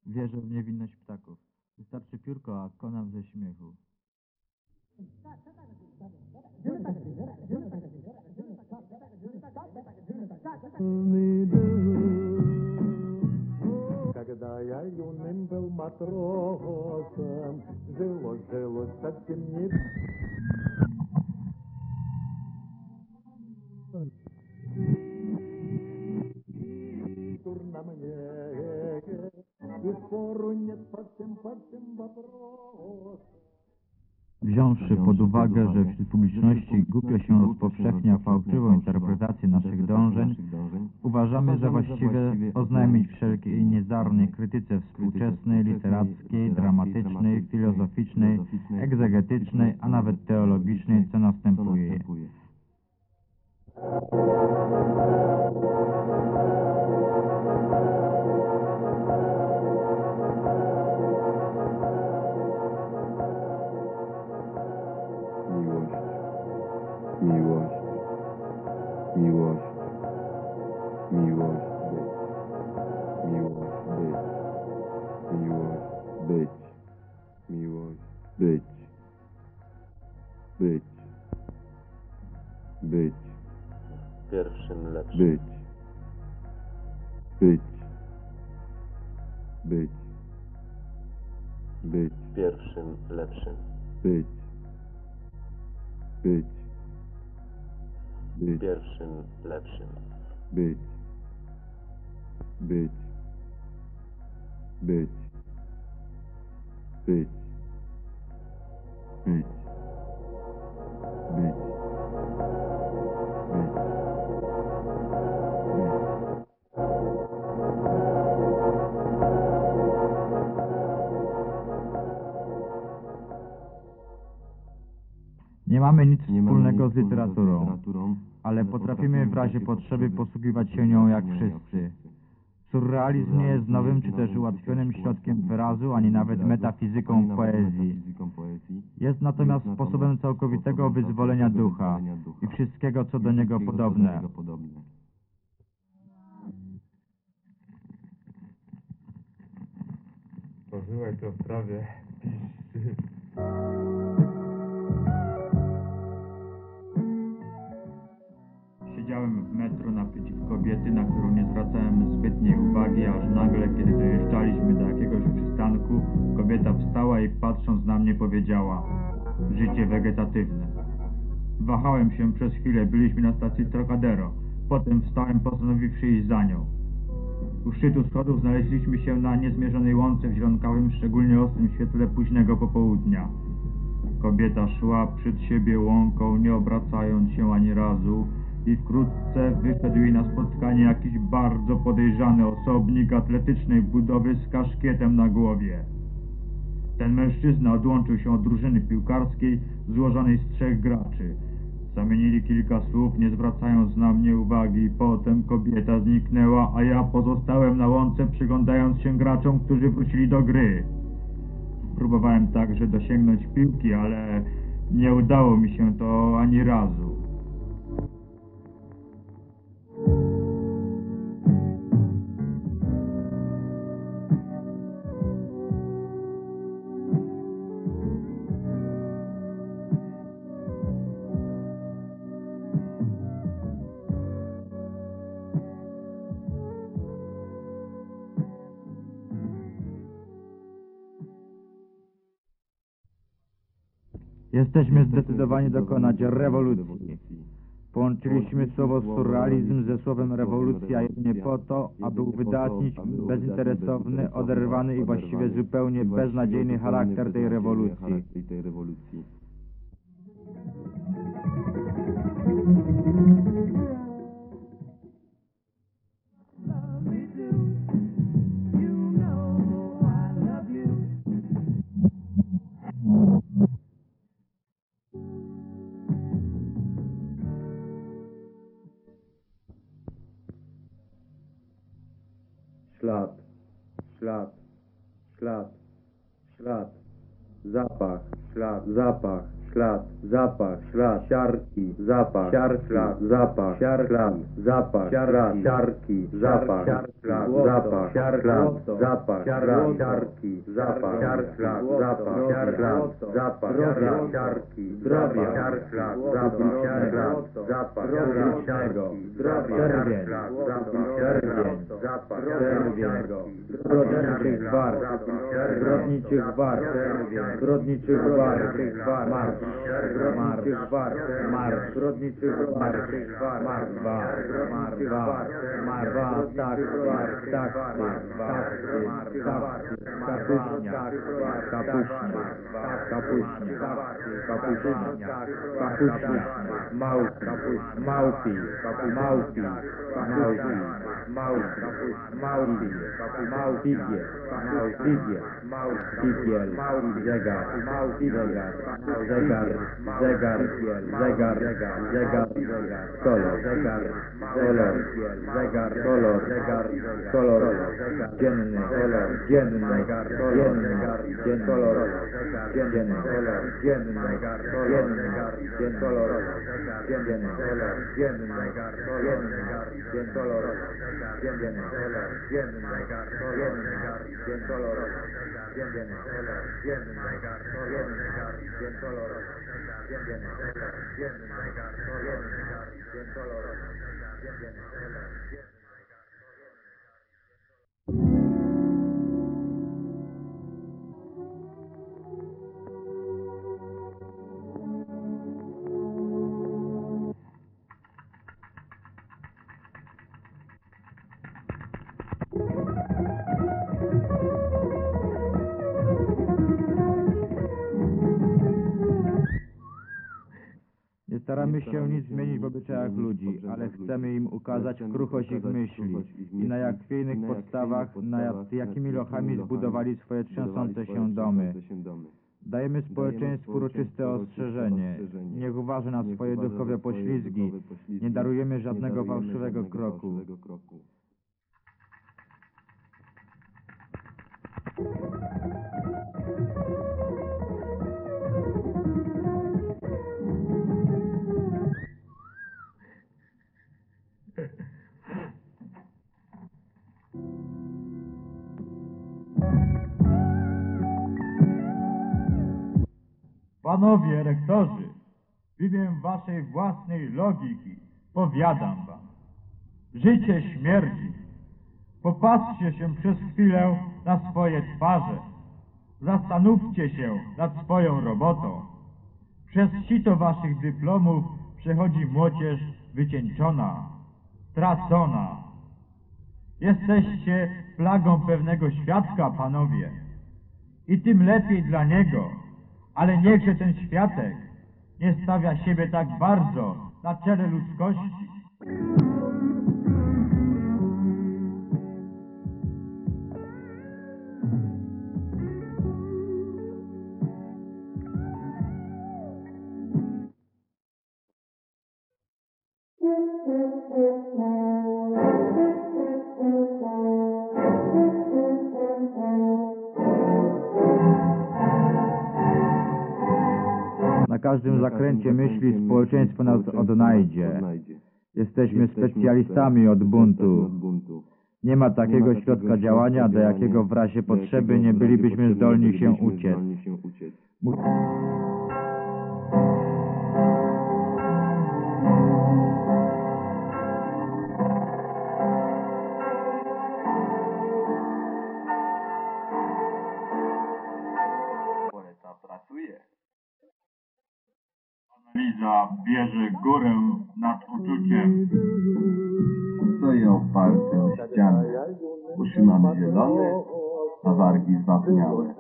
Wierzę w niewinność ptaków. Wystarczy piórko, a konam ze śmiechu. Когда я юным был матросом, жилось совсем не... Дурно мне, и спору нет по всем вопросам. Wziąwszy pod uwagę, że wśród publiczności głupio się rozpowszechnia fałszywą interpretację naszych dążeń, uważamy za właściwe oznajmić wszelkiej niezdarnej krytyce współczesnej, literackiej, dramatycznej, filozoficznej, egzegetycznej, a nawet teologicznej, co następuje. Miłość, miłość, miłość, miłość, być, Pierwszym lepszym. być, Pierwszym lepszym. być, Pierwszym lepszym. być, Nie mamy nic wspólnego z literaturą, ale potrafimy w razie potrzeby posługiwać się nią jak wszyscy. Surrealizm nie jest nowym czy też ułatwionym środkiem wyrazu, ani nawet metafizyką poezji. Jest natomiast sposobem całkowitego wyzwolenia ducha i wszystkiego, co do niego podobne. Pożyłek to w trawie piszczy. Siedziałem w metro naprzeciw kobiety, na którą nie zwracałem zbytniej uwagi, aż nagle, kiedy dojeżdżaliśmy do jakiegoś przystanku, kobieta wstała i patrząc na mnie powiedziała: życie wegetatywne. Wahałem się przez chwilę, byliśmy na stacji Trocadero. Potem wstałem, postanowiwszy iść za nią. U szczytu schodów znaleźliśmy się na niezmierzonej łące w zielonkawym, szczególnie ostrym świetle późnego popołudnia. Kobieta szła przed siebie łąką, nie obracając się ani razu, i wkrótce wyszedł jej na spotkanie jakiś bardzo podejrzany osobnik atletycznej budowy z kaszkietem na głowie. Ten mężczyzna odłączył się od drużyny piłkarskiej złożonej z 3 graczy. Zamienili kilka słów, nie zwracając na mnie uwagi. Potem kobieta zniknęła, a ja pozostałem na łące, przyglądając się graczom, którzy wrócili do gry. Próbowałem także dosięgnąć piłki, ale nie udało mi się to ani razu. Jesteśmy zdecydowani dokonać rewolucji. Połączyliśmy słowo surrealizm ze słowem rewolucja jedynie po to, aby uwydatnić bezinteresowny, oderwany i właściwie zupełnie beznadziejny charakter tej rewolucji. ślad, ślad, ślad, ślad, zapach, ślad, zapach, ślad, zapach, ślad, siarki, zapach, siarki, zapach, siarka, zapach, siarki, zapach, ślad, zapach, ślad, zapach, siarki, zapach, ślad, zapach, ślad, zapach, siarki, zdrowie, ślad, zapach, ślad, zapach, ślad, zdrowie, zapach, zbrodniczych warg, zbrodniczych warg, zbrodniczych warg, marsz, zbrodniczych warg, marsz, zbrodniczych warg, marsz, tak, kapuśnia, małpi, figiel, zegar, kolor, dzienny, Nie staramy się nic zmienić w obyczajach ludzi, ale chcemy im ukazać kruchość ich myśli i na jak chwiejnych podstawach, nad jakimi lochami zbudowali swoje trzęsące się domy. Dajemy społeczeństwu uroczyste ostrzeżenie. Niech uważa na swoje duchowe poślizgi. Nie darujemy żadnego fałszywego kroku. Panowie rektorzy, w imię waszej własnej logiki powiadam wam, życie śmierdzi. Popatrzcie się przez chwilę na swoje twarze. Zastanówcie się nad swoją robotą. Przez sito waszych dyplomów przechodzi młodzież wycieńczona, stracona. Jesteście plagą pewnego świadka, panowie. I tym lepiej dla niego. Ale niechże ten światek nie stawia siebie tak bardzo na czele ludzkości. Na każdym zakręcie myśli społeczeństwo nas odnajdzie. Jesteśmy specjalistami od buntu. Nie ma takiego środka działania, do jakiego w razie potrzeby nie bylibyśmy zdolni się uciec. Analiza bierze górę nad uczuciem. Stoję oparty o ścianę. Uszy mam zielone, a wargi zwapniałe.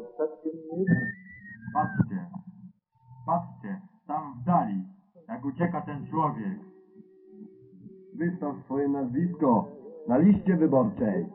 Patrzcie, patrzcie, tam w dali, jak ucieka ten człowiek. Wystaw swoje nazwisko na liście wyborczej.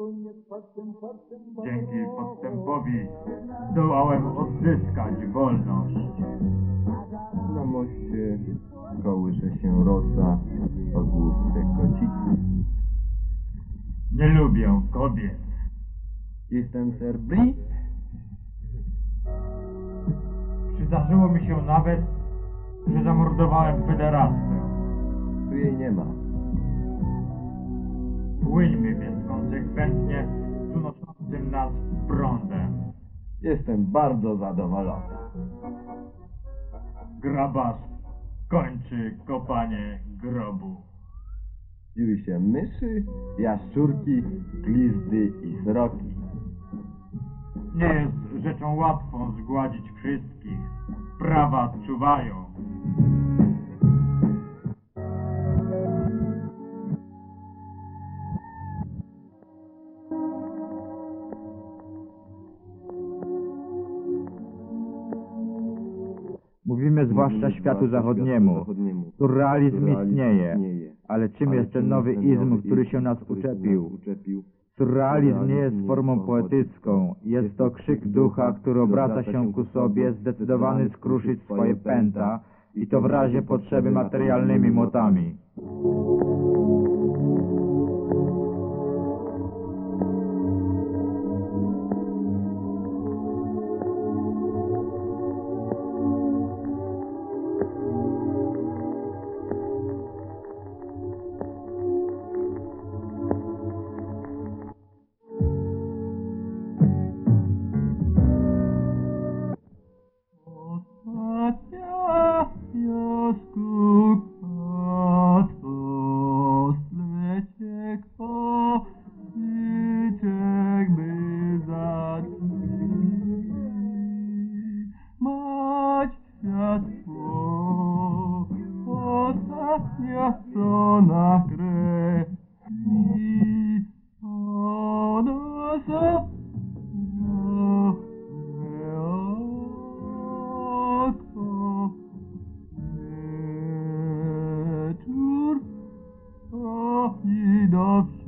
Dzięki podstępowi zdołałem odzyskać wolność. Na moście kołysze się rosa, ogłówce kociki. Nie lubię kobiet. Jestem Sir Bri. Zdarzyło mi się nawet, że zamordowałem pederastę. Tu jej nie ma. Płyńmy więc konsekwentnie z unoszącym nas prądem. Jestem bardzo zadowolony. Grabarz kończy kopanie grobu. Dziwi się myszy, jaszczurki, glizdy i sroki. Nie jest rzeczą łatwą zgładzić wszystkich. Prawa czuwają. Mówimy zwłaszcza światu zachodniemu. Surrealizm istnieje, ale czym jest ten nowy izm, który się nas uczepił? Surrealizm nie jest formą poetycką, jest to krzyk ducha, który obraca się ku sobie, zdecydowany skruszyć swoje pęta i to w razie potrzeby materialnymi młotami. Ostatnia jaskółka to slecie kowiczek by zaczęli mać światło. Ostatnia strona krewi ona za wieczór i do